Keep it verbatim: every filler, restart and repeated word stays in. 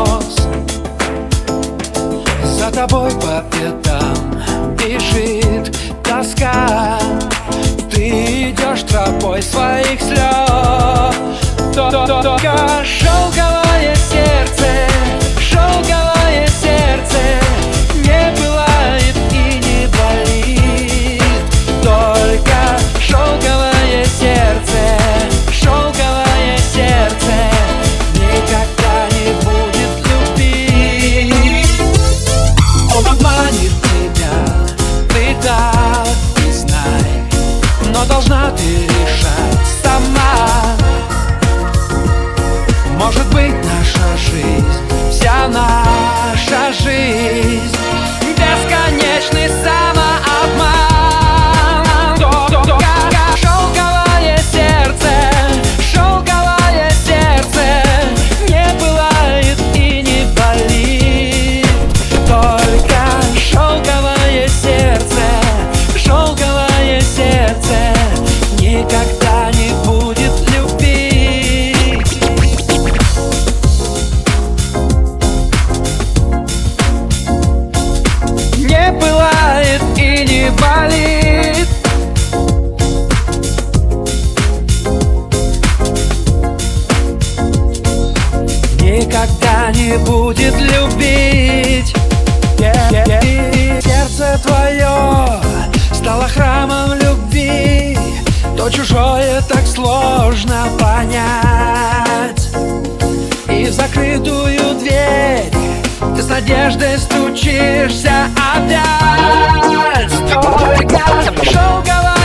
слез. За тобой по пятам бежит тоска, ты идешь тропой своих слез. Только шелковое сердце, шелковое сердце не пылает и не болит. Только шелковое сердце, шелковое сердце никогда не будет любить. Он обманет тебя, ты так не знай, но должна ты решать сама. Может быть, наша жизнь, вся наша жизнь бесконечный самообман. Шелковое сердце, шелковое сердце не пылает и не болит. Только шелковое сердце, шелковое сердце никогда не будет любить. Не пылает и не болит. Никогда не будет любить. Yeah, yeah, yeah. Сердце твое стало храмом любви, то чужое так сложно понять. И в закрытую дверь ты с надеждой стучишься опять. Только шелковое